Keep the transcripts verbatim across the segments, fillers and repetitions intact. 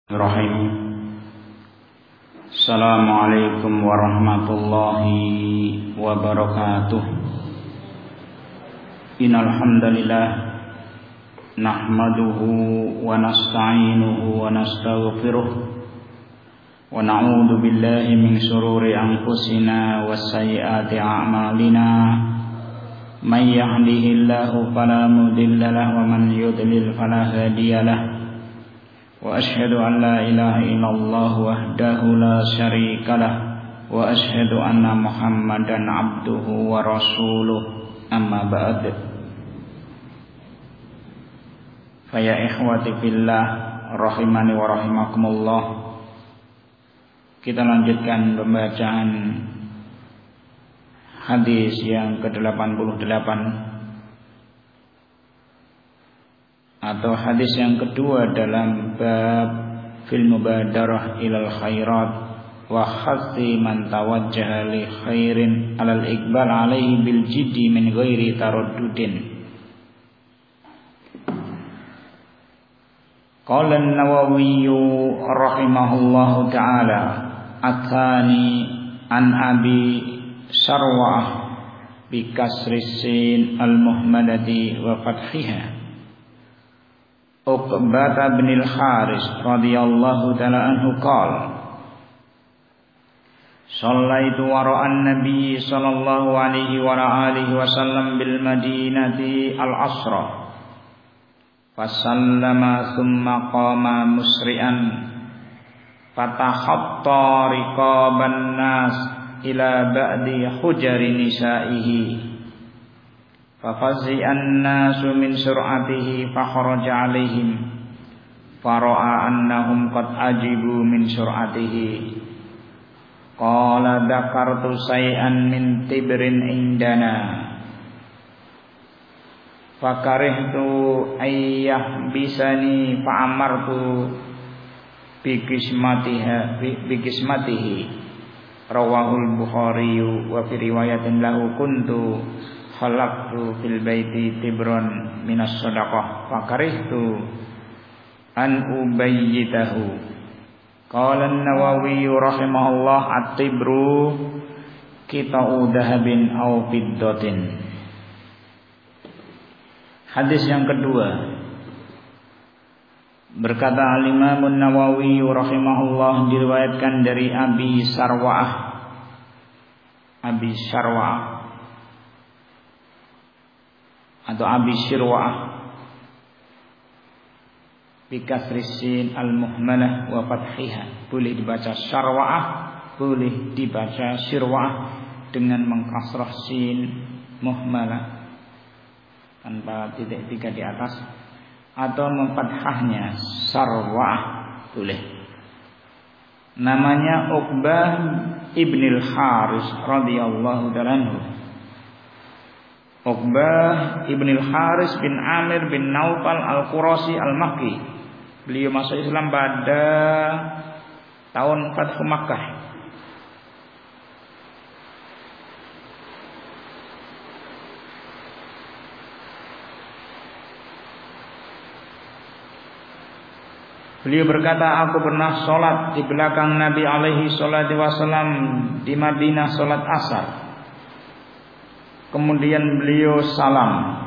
Bismillahirrahmanirrahim. Assalamualaikum warahmatullahi wabarakatuh. Innal hamdalillah nahmaduhu wa nasta'inuhu wa nastaghfiruh wa na'udzu billahi min shururi anfusina wa sayyiati a'malina. May yahdihillahu fala mudilla lahu wa man yudlil fala hadiyalah. Wa asyhadu an la ilaha illallah wahdahu la syarika lah wa asyhadu anna Muhammadan abduhu wa rasuluh. Amma ba'd. Fa ya ikhwati fillah rahimani wa rahimakumullah. Kita lanjutkan pembacaan hadis yang ke delapan puluh delapan atau hadis yang kedua dalam bab fil mubadarah ilal khairat wa khatti man tawajjaha li khairin alal iqbal alaihi bil jiddi min ghairi taraddudin. Qala an-Nawawi rahimahullahu taala atani an Abi Sarwah bi kasri sin al-muhmadati wa fathiha Uqbah bin al-Haris radhiyallahu ta'ala anhu qala Shallaitu wara'an nabi sallallahu alaihi wa alihi wasallam bil madinati al-asra fasallama thumma qama musri'an fatakhatta riqaban nas ila ba'di hujari nisa'ihi fafazi'an nasu min sur'atihi fakharaja alaihim fara'a annahum qad ajibu min sur'atihi qala dzakartu say'an min tibrin indana fakarihtu ayyah bisani fa'amartu bikismatiha bikismatihi rawahul Bukhari wa fi riwayatin lahu kuntu khalaqtu fil baiti tibron minas sadaqah fakarihtu an ubayyitahu. Qala an-Nawawi rahimahullah at-tibru qita'u dhahabin aw fiddatin. Hadis yang kedua berkata al-Imam an-Nawawi rahimahullah diriwayatkan dari Abi Sarwah Abi Sarwah atau Abi Sirwah bikasrisin al-muhmalah wa fathiha. Boleh dibaca Sarwah, boleh dibaca Sirwah dengan mengkasrah sin muhmalah tanpa titik tiga di atas, atau memfathahnya Sarwah boleh. Namanya Uqbah ibn al-Haris radhiyallahu ta'ala anhu. Uqbah ibn al-Haris bin Amir bin Naufal al-Qurasi al-Makki. Beliau masuk Islam pada tahun Fathu Makkah. Beliau berkata, aku pernah sholat di belakang Nabi alaihi salatu wasallam di Madinah sholat asar. Kemudian beliau salam.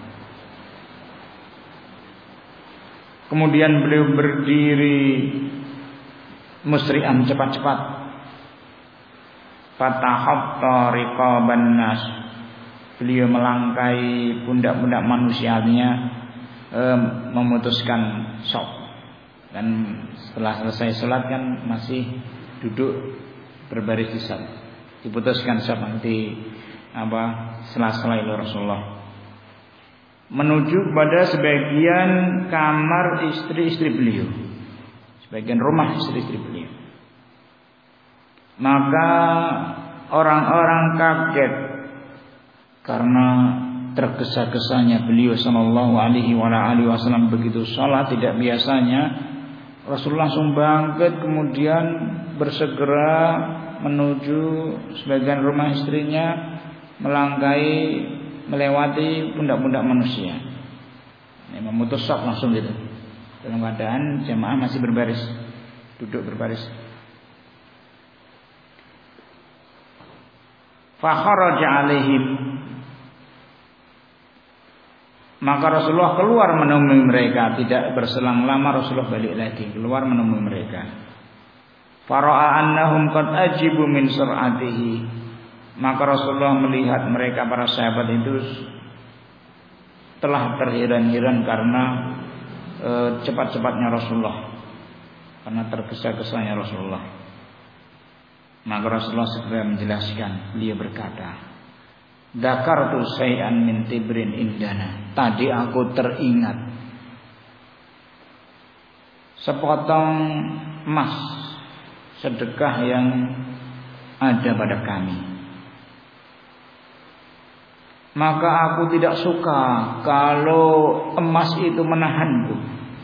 Kemudian beliau berdiri musri'an cepat-cepat. Fatahatta riqaban nas. Beliau melangkai pundak-pundak manusianya, eh, memutuskan shaf. Dan setelah selesai sholat kan masih duduk berbaris di shaf. Diputuskan shaf nanti apa sela-sela itu Rasulullah menuju pada sebagian kamar istri-istri beliau, sebagian rumah istri-istri beliau. Maka orang-orang kaget karena tergesa-gesanya beliau sallallahu alaihi wasallam begitu salat. Tidak biasanya Rasulullah langsung bangkit kemudian bersegera menuju sebagian rumah istrinya, melangkai melewati pundak-pundak manusia. Ini memutus shaf langsung gitu. dalam keadaan jamaah masih berbaris. duduk berbaris. Fa kharaja alaihim, maka Rasulullah keluar menemui mereka. Tidak berselang lama Rasulullah balik lagi keluar menemui mereka. Fara'a annahum qad ajibu min sur'atihi, maka Rasulullah melihat mereka para sahabat itu telah terheran-heran karena e, cepat-cepatnya Rasulullah, karena tergesa-gesanya Rasulullah. Maka Rasulullah segera menjelaskan. Beliau berkata, "Dzakartu syai'an min tibrin indana." Tadi aku teringat sepotong emas sedekah yang ada pada kami. Maka aku tidak suka kalau emas itu menahanku.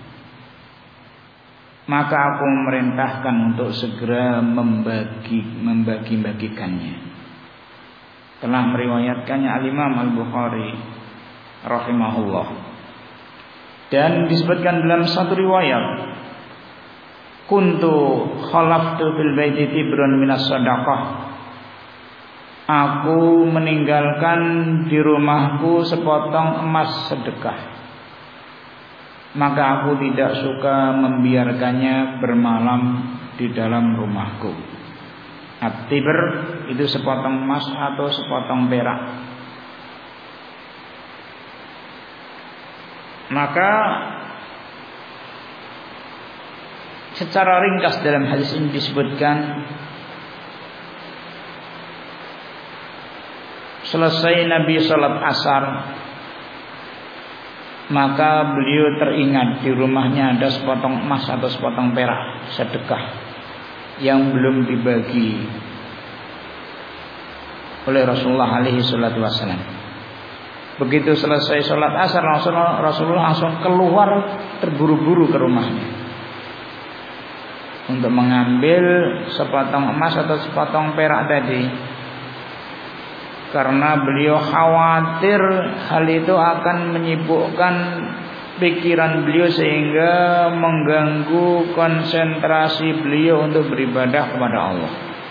Maka aku memerintahkan untuk segera membagi membagi-bagikannya. Telah meriwayatkannya Al-Imam Al-Bukhari rahimahullah. Dan disebutkan dalam satu riwayat, kuntu khalaftu fil baiti tibrun minas sadaqah. Aku meninggalkan di rumahku sepotong emas sedekah. Maka aku tidak suka membiarkannya bermalam di dalam rumahku. At-tibr itu sepotong emas atau sepotong perak. Maka secara ringkas dalam hadis ini disebutkan, selesai Nabi salat asar, maka beliau teringat di rumahnya ada sepotong emas atau sepotong perak sedekah yang belum dibagi oleh Rasulullah alaihi salatu wasallam. Begitu selesai sholat asar, Rasulullah, Rasulullah langsung keluar terburu-buru ke rumahnya untuk mengambil sepotong emas atau sepotong perak tadi, karena beliau khawatir hal itu akan menyibukkan pikiran beliau sehingga mengganggu konsentrasi beliau untuk beribadah kepada Allah.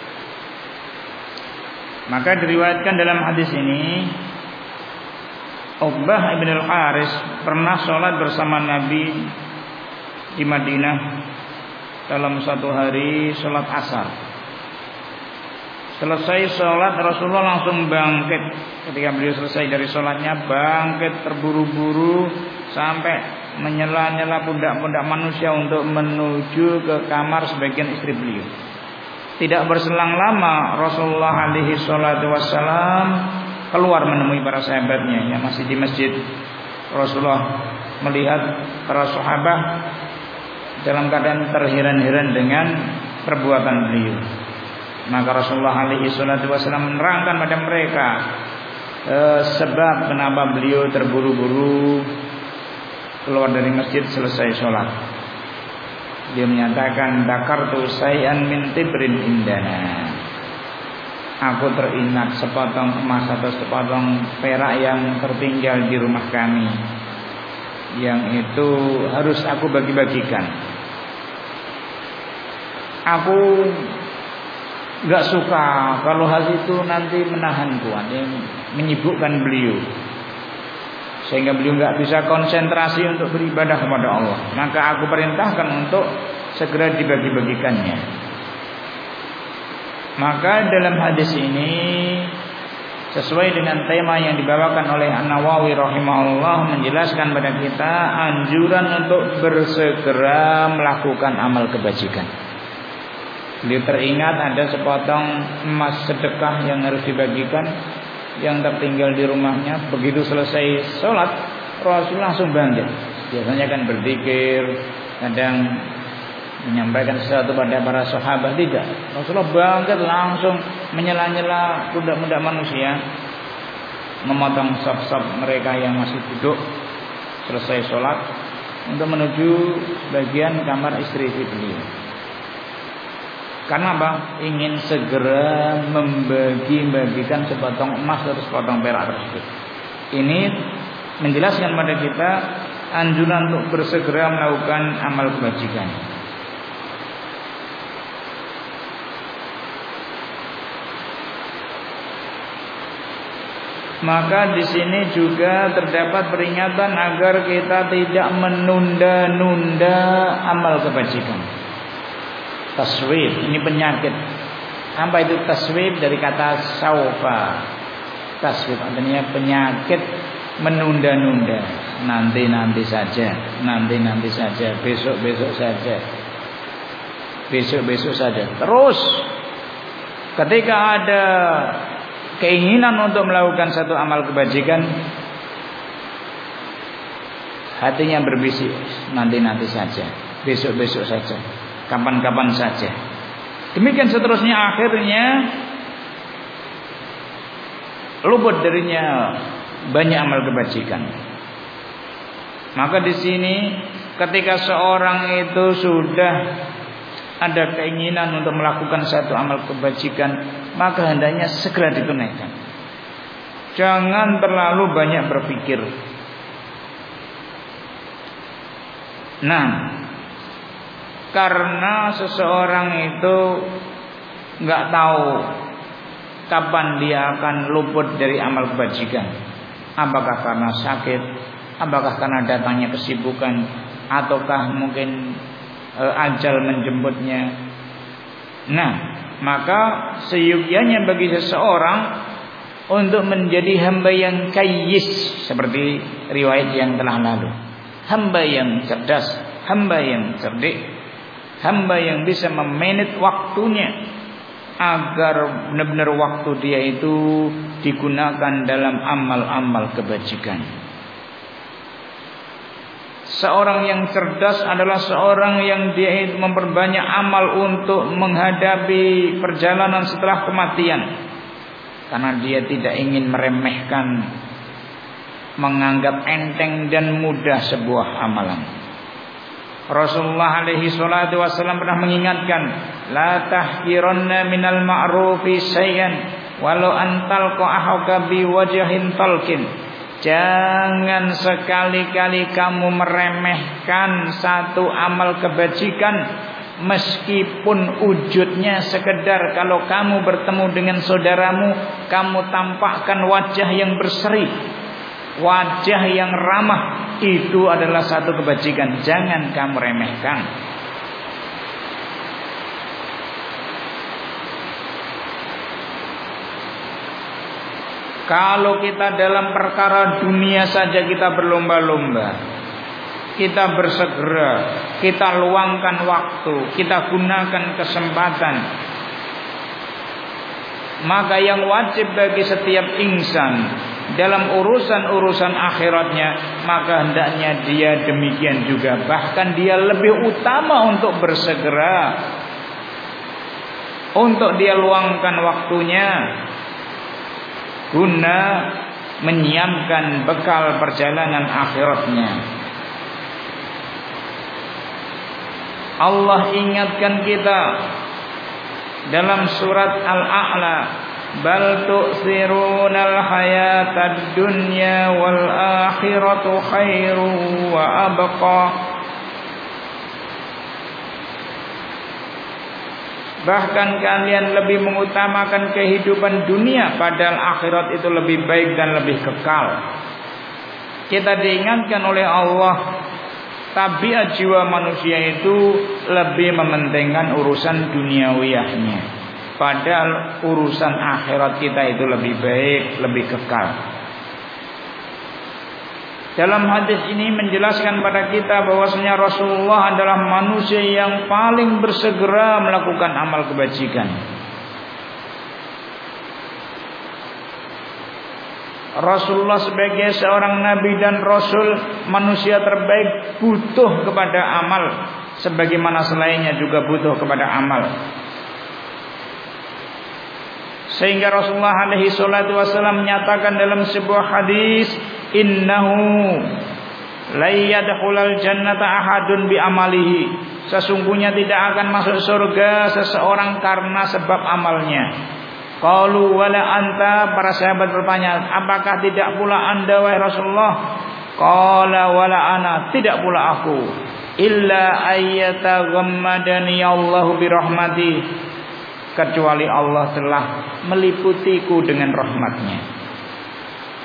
Maka diriwayatkan dalam hadis ini, Uqbah ibn al-Haris pernah sholat bersama Nabi di Madinah dalam satu hari sholat asar. Selesai sholat, Rasulullah langsung bangkit. Ketika beliau selesai dari sholatnya, bangkit terburu-buru sampai menyela-nyela pundak-pundak manusia untuk menuju ke kamar sebagian istri beliau. Tidak berselang lama Rasulullah alaihi salatu wassalam keluar menemui para sahabatnya yang masih di masjid. Rasulullah melihat para sahabat dalam keadaan terheran-heran dengan perbuatan beliau. Maka Rasulullah alaihi salatu wasallam menerangkan pada mereka eh, sebab kenapa beliau terburu-buru keluar dari masjid selesai sholat. Dia menyatakan, "Dzakartu syai'an min tibrin indana." Aku teringat sepotong emas atau sepotong perak yang tertinggal di rumah kami, yang itu harus aku bagi-bagikan. Aku gak suka kalau hal itu nanti menahanku, menyibukkan beliau, sehingga beliau gak bisa konsentrasi untuk beribadah kepada Allah. Maka aku perintahkan untuk segera dibagi-bagikannya. Maka dalam hadis ini sesuai dengan tema yang dibawakan oleh An-Nawawi rahimahullah, menjelaskan pada kita anjuran untuk bersegera melakukan amal kebajikan. Beliau teringat ada sepotong emas sedekah yang harus dibagikan yang tertinggal di rumahnya. Begitu selesai sholat, Rasul langsung bangkit. Biasanya kan berzikir, kadang menyampaikan sesuatu pada para sahabat. Tidak, Rasulullah bangkit langsung menyela-nyela budak-budak manusia, memotong saf-saf mereka yang masih duduk selesai sholat untuk menuju bagian kamar istri-istri beliau. Karena apa? Ingin segera membagi-bagikan sepotong emas atau sepotong perak tersebut. Ini menjelaskan pada kita anjuran untuk bersegera melakukan amal kebajikan. Maka di sini juga terdapat peringatan agar kita tidak menunda-nunda amal kebajikan. Taswib, ini penyakit. Apa itu taswib? Dari kata saufa. Taswib artinya penyakit menunda-nunda. Nanti-nanti saja, nanti-nanti saja, besok-besok saja, besok-besok saja. Terus ketika ada keinginan untuk melakukan satu amal kebajikan, hatinya berbisik, nanti-nanti saja, besok-besok saja, kapan-kapan saja. Demikian seterusnya, akhirnya luput darinya banyak amal kebajikan. Maka di sini ketika seorang itu sudah ada keinginan untuk melakukan satu amal kebajikan, maka hendaknya segera ditunaikan. Jangan terlalu banyak berpikir. Nah, karena seseorang itu nggak tahu kapan dia akan luput dari amal kebajikan. Apakah karena sakit, apakah karena datangnya kesibukan, ataukah mungkin e, ajal menjemputnya. Nah, maka seyogyanya bagi seseorang untuk menjadi hamba yang kayyis, seperti riwayat yang telah lalu. Hamba yang cerdas, hamba yang cerdik, hamba yang bisa memanage waktunya agar benar-benar waktu dia itu digunakan dalam amal-amal kebajikan. Seorang yang cerdas adalah seorang yang dia memperbanyak amal untuk menghadapi perjalanan setelah kematian, karena dia tidak ingin meremehkan, menganggap enteng dan mudah sebuah amalan. Rasulullah alaihi salatu wasallam pernah mengingatkan, la tahqiranna minal ma'rufi syai'an walau antal qa'ahaka bi wajhin talqin. Jangan sekali-kali kamu meremehkan satu amal kebajikan, meskipun wujudnya sekedar kalau kamu bertemu dengan saudaramu, kamu tampakkan wajah yang berseri, wajah yang ramah. Itu adalah satu kebajikan, jangan kamu remehkan. Kalau kita dalam perkara dunia saja kita berlomba-lomba, kita bersegera, kita luangkan waktu, kita gunakan kesempatan, maka yang wajib bagi setiap insan dalam urusan-urusan akhiratnya, maka hendaknya dia demikian juga. Bahkan dia lebih utama untuk bersegera, untuk dia luangkan waktunya guna menyiapkan bekal perjalanan akhiratnya. Allah ingatkan kita dalam surat Al-A'la, bal tu'thirunal hayatad dunya wal akhiratu khairu wa abqa. Bahkan kalian lebih mengutamakan kehidupan dunia, padahal akhirat itu lebih baik dan lebih kekal. Kita diingatkan oleh Allah, tabiat jiwa manusia itu lebih mementingkan urusan duniawiyahnya, padahal urusan akhirat kita itu lebih baik, lebih kekal. Dalam hadis ini menjelaskan pada kita bahwasanya Rasulullah adalah manusia yang paling bersegera melakukan amal kebajikan. Rasulullah sebagai seorang nabi dan rasul, manusia terbaik, butuh kepada amal sebagaimana selainnya juga butuh kepada amal. Sehingga Rasulullah alaihi salatu wasallam menyatakan dalam sebuah hadis, innahu la yadkhulul jannata ahadun bi amalihi. Sesungguhnya tidak akan masuk surga seseorang karena sebab amalnya. Qalu wala anta, para sahabat bertanya, apakah tidak pula Anda wahai Rasulullah? Qala wala ana, tidak pula aku. Illa ayyataghammadani Allahu bi rahmati, kecuali Allah telah meliputiku dengan rahmatnya.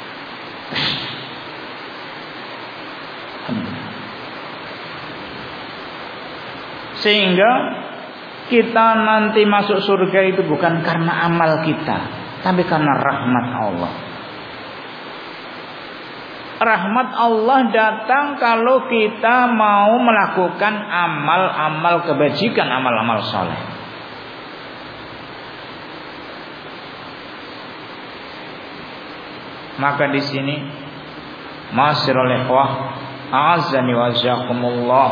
Sehingga kita nanti masuk surga itu bukan karena amal kita, tapi karena rahmat Allah. Rahmat Allah datang kalau kita mau melakukan amal-amal kebajikan, amal-amal soleh. Maka di sini, ma'asyiral ikhwah, a'azzani wa jzakumullah,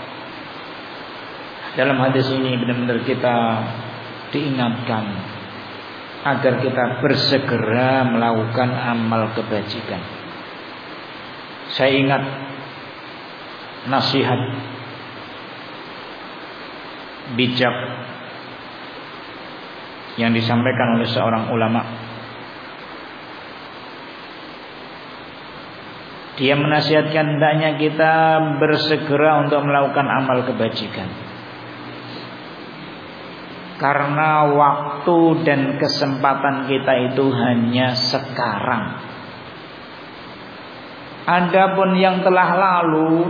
dalam hadis ini benar-benar kita diingatkan agar kita bersegera melakukan amal kebajikan. Saya ingat nasihat bijak yang disampaikan oleh seorang ulama. Dia menasihatkan hendaknya kita bersegera untuk melakukan amal kebajikan, karena waktu dan kesempatan kita itu hanya sekarang. Adapun yang telah lalu,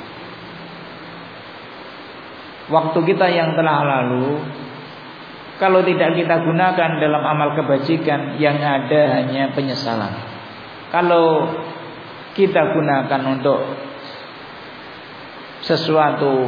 waktu kita yang telah lalu, kalau tidak kita gunakan dalam amal kebajikan, yang ada hanya penyesalan. Kalau kita gunakan untuk sesuatu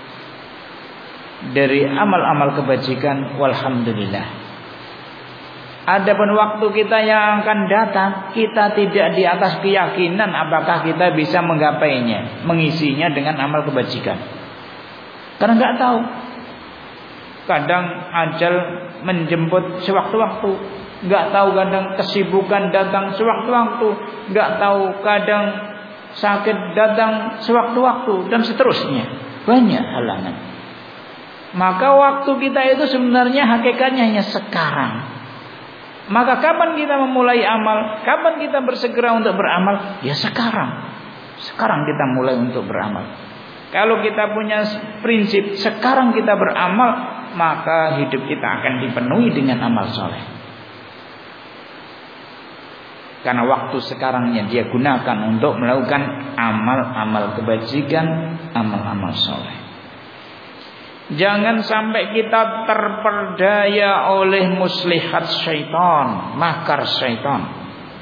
dari amal-amal kebajikan, walhamdulillah. Adapun waktu kita yang akan datang, kita tidak di atas keyakinan apakah kita bisa menggapainya, mengisinya dengan amal kebajikan. Karena nggak tahu. Kadang ajal menjemput sewaktu-waktu, nggak tahu. Kadang kesibukan datang sewaktu-waktu, nggak tahu. Kadang sakit datang sewaktu-waktu, dan seterusnya. Banyak halangan. Maka waktu kita itu sebenarnya hakikatnya hanya sekarang. Maka kapan kita memulai amal? Kapan kita bersegera untuk beramal? Ya sekarang. Sekarang kita mulai untuk beramal. Kalau kita punya prinsip sekarang kita beramal, maka hidup kita akan dipenuhi dengan amal soleh. Karena waktu sekarangnya dia gunakan untuk melakukan amal-amal kebajikan, amal-amal soleh. Jangan sampai kita terperdaya oleh muslihat syaitan, makar syaitan.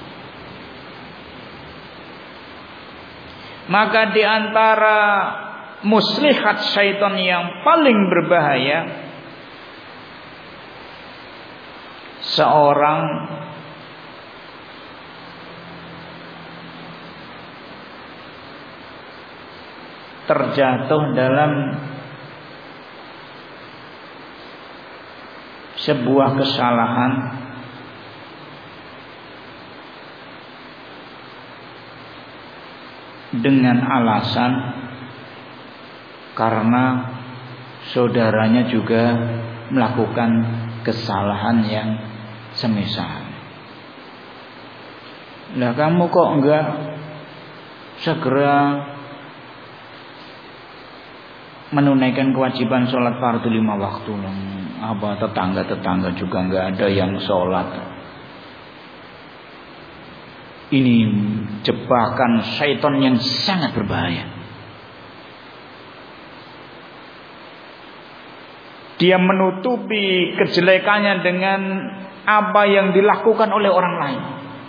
Maka di antara muslihat syaitan yang paling berbahaya, seorang terjatuh dalam sebuah kesalahan dengan alasan karena saudaranya juga melakukan kesalahan yang semisal. Lah kamu kok enggak segera menunaikan kewajiban sholat fardu lima waktu? Apa tetangga-tetangga juga enggak ada yang sholat? Ini jebakan syaitan yang sangat berbahaya. Dia menutupi kejelekannya dengan apa yang dilakukan oleh orang lain.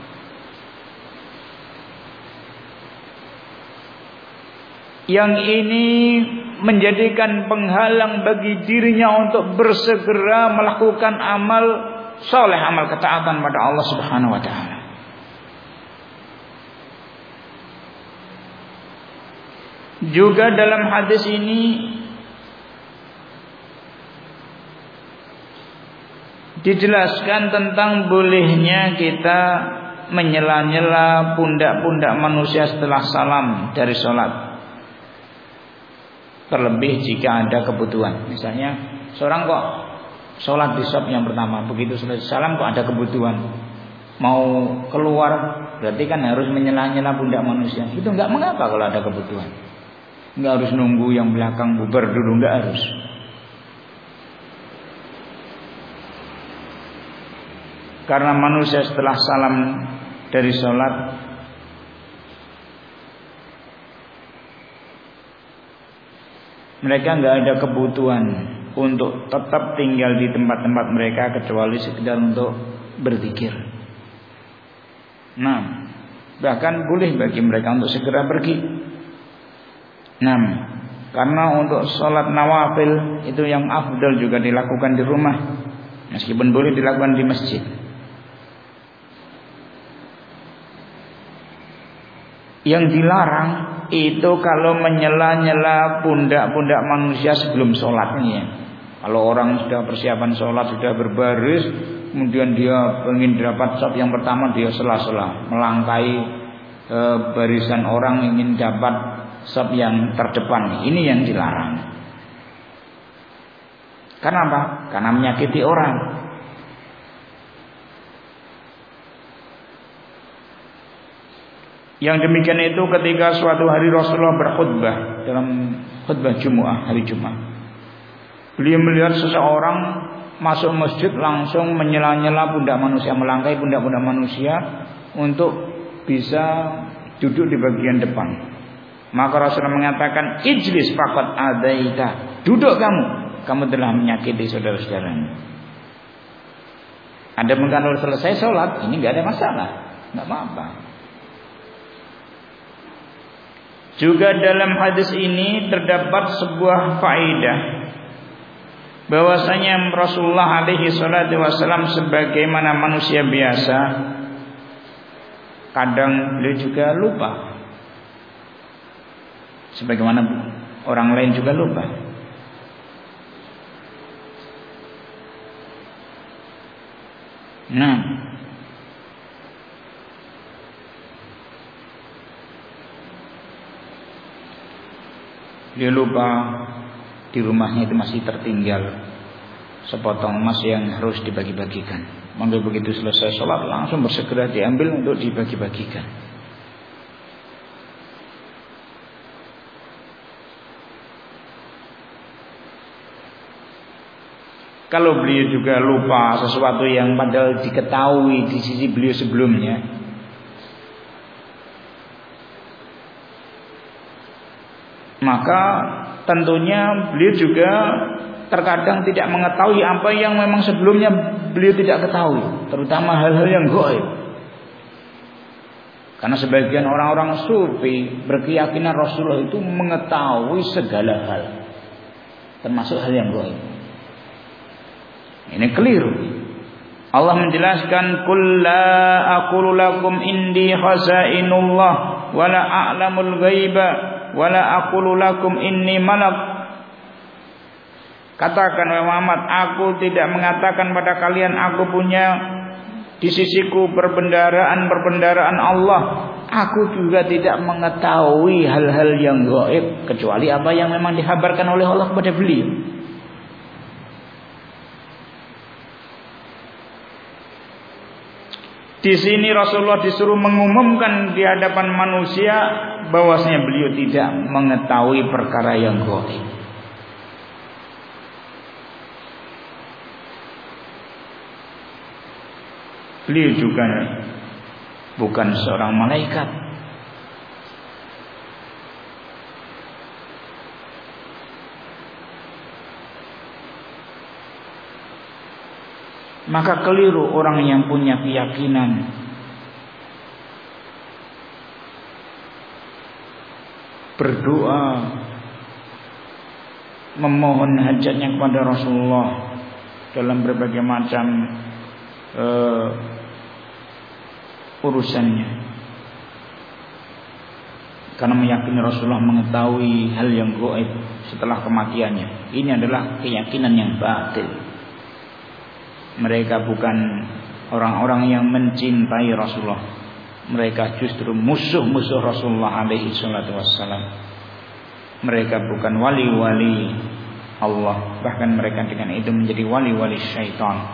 Yang ini menjadikan penghalang bagi dirinya untuk bersegera melakukan amal soleh, amal ketaatan pada Allah Subhanahu wa taala. Juga dalam hadis ini dijelaskan tentang bolehnya kita menyela-nyela pundak-pundak manusia setelah salam dari sholat. Terlebih jika ada kebutuhan. Misalnya seorang kok sholat di shop yang pertama, begitu selesai salam kok ada kebutuhan, mau keluar, berarti kan harus menyela-nyela pundak manusia. Itu enggak mengapa kalau ada kebutuhan. Enggak harus nunggu yang belakang bubar dulu, enggak harus. Karena manusia setelah salam dari sholat Mereka nggak ada kebutuhan untuk tetap tinggal di tempat-tempat mereka kecuali sekedar untuk berzikir. Nah, bahkan boleh bagi mereka untuk segera pergi. Nah, karena untuk sholat nawafil itu yang afdal juga dilakukan di rumah, meskipun boleh dilakukan di masjid. Yang dilarang itu kalau menyela-nyela pundak-pundak manusia sebelum sholatnya. Kalau orang sudah persiapan sholat, sudah berbaris, kemudian dia ingin dapat saf yang pertama, dia sela-sela melangkai e, barisan orang, ingin dapat saf yang terdepan. Ini yang dilarang. Karena apa? Karena menyakiti orang. Yang demikian itu ketika suatu hari Rasulullah berkhutbah dalam khutbah Jumat, hari Jumat. Beliau melihat seseorang masuk masjid langsung menyela-nyela pundak manusia, melangkai pundak-pundak manusia untuk bisa duduk di bagian depan. Maka Rasulullah mengatakan, "Ijlis faqad adaita." Duduk kamu, kamu telah menyakiti saudara-saudaramu. Ada kalau selesai sholat, ini enggak ada masalah, enggak apa-apa. Juga dalam hadis ini terdapat sebuah faedah bahwasanya Rasulullah alaihi salatu wasallam sebagaimana manusia biasa, kadang beliau juga lupa. Sebagaimana orang lain juga lupa. Nah, dia lupa di rumahnya itu masih tertinggal sepotong emas yang harus dibagi-bagikan. Maka begitu selesai sholat langsung bersegera diambil untuk dibagi-bagikan. Kalau beliau juga lupa sesuatu yang padahal diketahui di sisi beliau sebelumnya, maka tentunya beliau juga terkadang tidak mengetahui apa yang memang sebelumnya beliau tidak ketahui, terutama hal-hal yang gaib. Karena sebagian orang-orang sufi berkeyakinan Rasulullah itu mengetahui segala hal, termasuk hal yang gaib. Ini keliru. Allah menjelaskan, "Qul la aqulu lakum indi khazainullah wa la a'lamul ghaiba wala aqulu lakum inni malak." Katakan wahai Muhammad, aku tidak mengatakan pada kalian aku punya di sisiku perbendaraan-perbendaraan Allah. Aku juga tidak mengetahui hal-hal yang gaib kecuali apa yang memang dikabarkan oleh Allah kepada beliau. Di sini Rasulullah disuruh mengumumkan di hadapan manusia bahwasanya beliau tidak mengetahui perkara yang gaib. Beliau juga bukan seorang malaikat. Maka keliru orang yang punya keyakinan berdoa memohon hajatnya kepada Rasulullah dalam berbagai macam uh, urusannya, karena meyakini Rasulullah mengetahui hal yang gaib setelah kematiannya. Ini adalah keyakinan yang batil. Mereka bukan orang-orang yang mencintai Rasulullah. Mereka justru musuh-musuh Rasulullah alaihi salatu wassalam. Mereka bukan wali-wali Allah, bahkan mereka dengan itu menjadi wali-wali syaitan.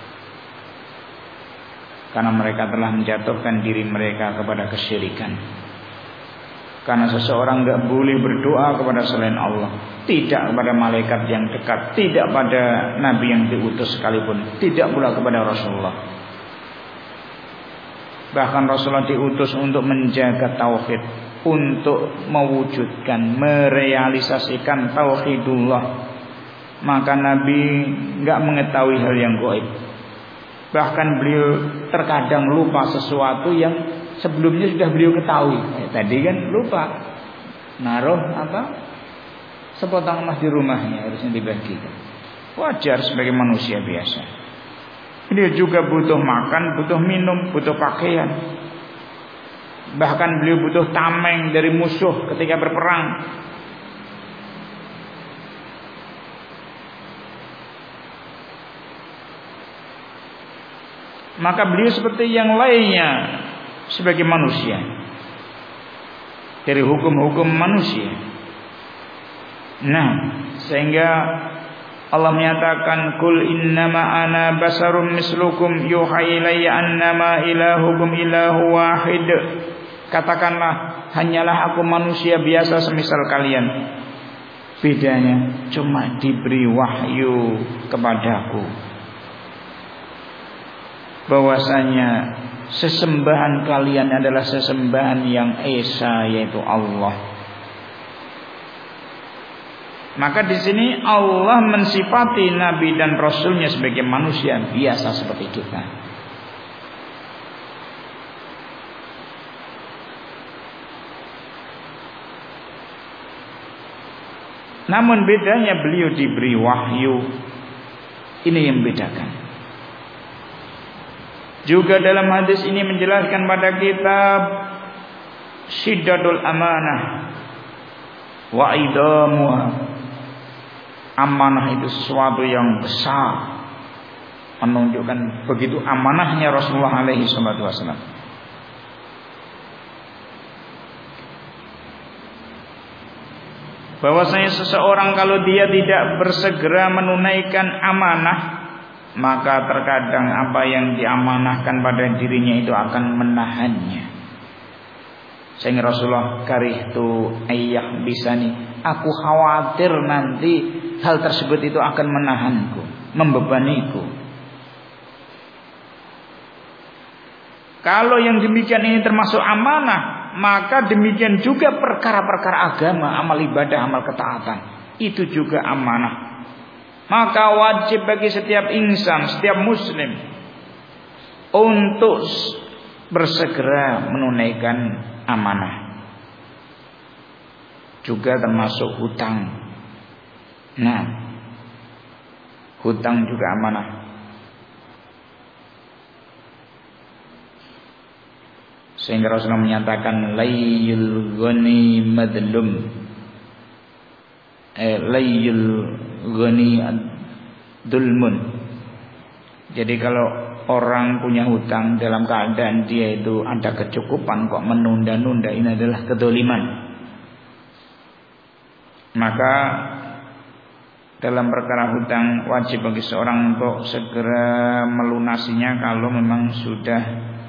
Karena mereka telah menjatuhkan diri mereka kepada kesyirikan. Karena seseorang tidak boleh berdoa kepada selain Allah, tidak kepada malaikat yang dekat, tidak pada nabi yang diutus sekalipun, tidak pula kepada Rasulullah. Bahkan Rasulullah diutus untuk menjaga tauhid, untuk mewujudkan, merealisasikan tauhidullah, maka Nabi enggak mengetahui hal yang gaib. Bahkan beliau terkadang lupa sesuatu yang sebelumnya sudah beliau ketahui. Eh, tadi kan lupa naruh apa? Sepotong emas di rumahnya, harusnya dibagikan. Wajar sebagai manusia biasa. Beliau juga butuh makan, butuh minum, butuh pakaian. Bahkan beliau butuh tameng dari musuh ketika berperang. Maka beliau seperti yang lainnya sebagai manusia, dari hukum-hukum manusia. Nah, sehingga Allah menyatakan, "Qul innama ana basarum mislukum yuha ilayya annama ilahukum ilahu wahid." Katakanlah, hanyalah aku manusia biasa semisal kalian. Bedanya cuma diberi wahyu kepadaku bahwasanya sesembahan kalian adalah sesembahan yang esa, yaitu Allah. Maka di sini Allah mensifati Nabi dan Rasulnya sebagai manusia biasa seperti kita. Namun bedanya beliau diberi wahyu. Ini yang membedakan. Juga dalam hadis ini menjelaskan pada kita syiddatul amanah wa idamuha. Amanah itu sesuatu yang besar, menunjukkan begitu amanahnya Rasulullah alaihi salatu wasallam. Bahwasanya seseorang kalau dia tidak bersegera menunaikan amanah, maka terkadang apa yang diamanahkan pada dirinya itu akan menahannya. Sehingga Rasulullah karihtu ayyah bisani, aku khawatir nanti hal tersebut itu akan menahanku, membebaniku. Kalau yang demikian ini termasuk amanah, maka demikian juga perkara-perkara agama, amal ibadah, amal ketaatan, itu juga amanah. Maka wajib bagi setiap insan, setiap muslim untuk bersegera menunaikan amanah. Juga termasuk hutang. Nah, hutang juga amanah. Sehingga Rasulullah menyatakan layyul ghani madlum. Eh, layyul ghani dulmun. Jadi kalau orang punya hutang dalam keadaan dia itu ada kecukupan kok menunda-nunda, ini adalah kedoliman. Maka dalam perkara hutang wajib bagi seorang untuk segera melunasinya kalau memang sudah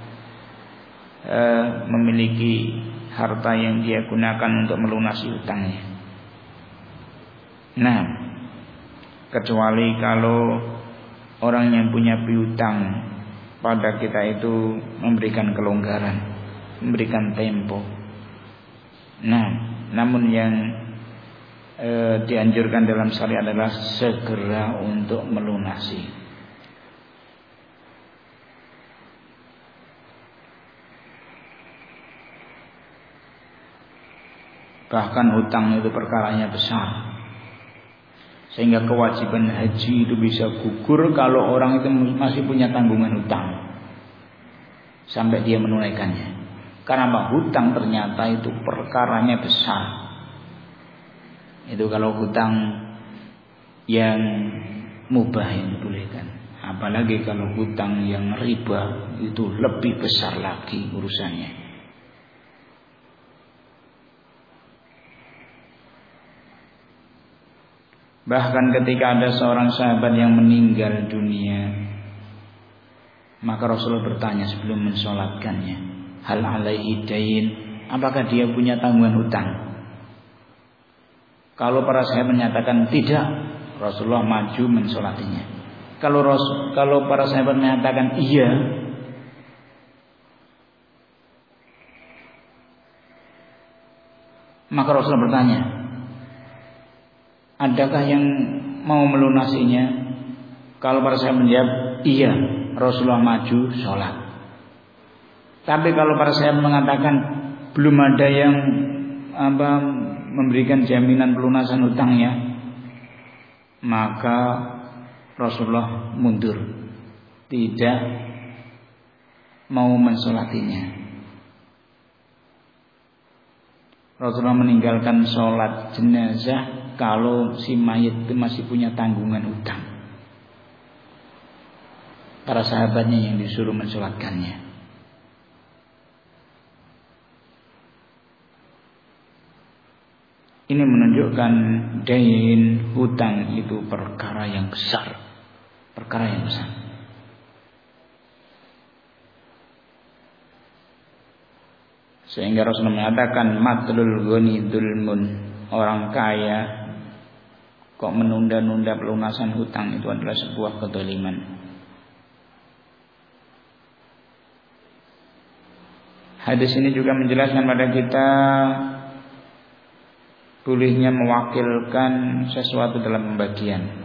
eh, memiliki harta yang dia gunakan untuk melunasi hutangnya. Nah, kecuali kalau orang yang punya piutang pada kita itu memberikan kelonggaran, memberikan tempo. Nah, namun yang e, dianjurkan dalam syariat adalah segera untuk melunasi. Bahkan hutang itu perkaranya besar, sehingga kewajiban haji itu bisa gugur kalau orang itu masih punya tanggungan hutang sampai dia menunaikannya. Karena hutang ternyata itu perkaranya besar. Itu kalau hutang yang mubah yang dibolehkan. Apalagi kalau hutang yang riba, itu lebih besar lagi urusannya. Bahkan ketika ada seorang sahabat yang meninggal dunia, maka Rasulullah bertanya sebelum mensolatkannya, hal alaihi dain, apakah dia punya tanggungan hutang? Kalau para sahabat menyatakan tidak, Rasulullah maju mensolatinya. Kalau Rasul, kalau para sahabat menyatakan iya, Maka Rasulullah bertanya, adakah yang mau melunasinya? Kalau para sahabat menjawab, iya. Rasulullah maju sholat. Tapi kalau para sahabat mengatakan belum ada yang apa, memberikan jaminan pelunasan hutangnya, maka Rasulullah mundur, tidak mau mensolatinya. Rasulullah meninggalkan sholat jenazah kalau si mayit itu masih punya tanggungan utang. Para sahabatnya yang disuruh mensolatkannya. Ini menunjukkan dain, hutang itu perkara yang besar, perkara yang besar. Sehingga Rasulullah mengatakan matlul ghani dzulmun, orang kaya kok menunda-nunda pelunasan hutang itu adalah sebuah kezaliman. Hadis ini juga menjelaskan pada kita bolehnya mewakilkan sesuatu dalam pembagian.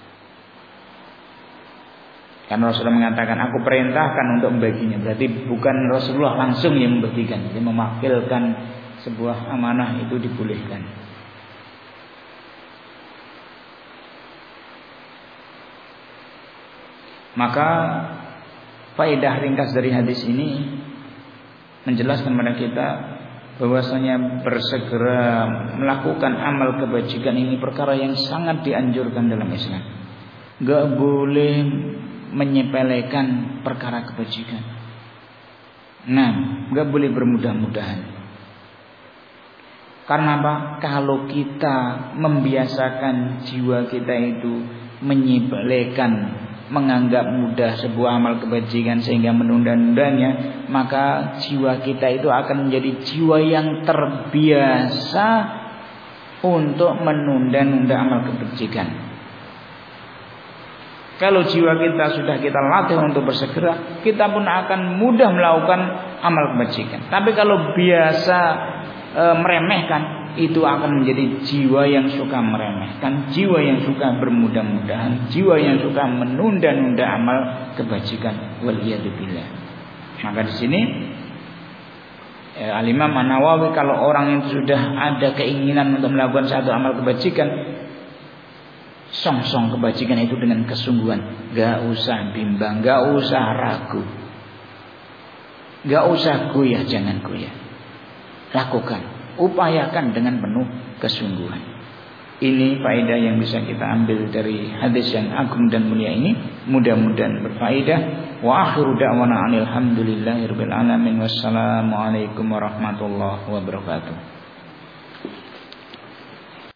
Karena Rasulullah mengatakan aku perintahkan untuk membaginya, berarti bukan Rasulullah langsung yang membagikan, jadi mewakilkan sebuah amanah itu dibolehkan. Maka faedah ringkas dari hadis ini menjelaskan kepada kita bahwasanya bersegera melakukan amal kebajikan ini perkara yang sangat dianjurkan dalam Islam. Gak boleh menyepelekan perkara kebajikan. Nah, gak boleh bermudah-mudahan. Karena apa? Kalau kita membiasakan jiwa kita itu menyepelekan, menganggap mudah sebuah amal kebajikan sehingga menunda-nundanya, maka jiwa kita itu akan menjadi jiwa yang terbiasa untuk menunda-nunda amal kebajikan. Kalau jiwa kita sudah kita latih untuk bersegera, kita pun akan mudah melakukan amal kebajikan. Tapi kalau biasa e, meremehkan, itu akan menjadi jiwa yang suka meremehkan, jiwa yang suka bermudah-mudahan, jiwa yang suka menunda-nunda amal kebajikan. Waliyadzubillah. Maka di sini e, Al-Imam An-Nawawi, kalau orang yang sudah ada keinginan untuk melakukan satu amal kebajikan, song-song kebajikan itu dengan kesungguhan, gak usah bimbang, gak usah ragu, gak usah goyah, jangan goyah, lakukan, upayakan dengan penuh kesungguhan. Ini faedah yang bisa kita ambil dari hadis yang agung dan mulia ini, mudah-mudahan berfaedah. Wa akhiru da'wana alhamdulillahirabbil alamin, wassalamu alaikum warahmatullahi wabarakatuh.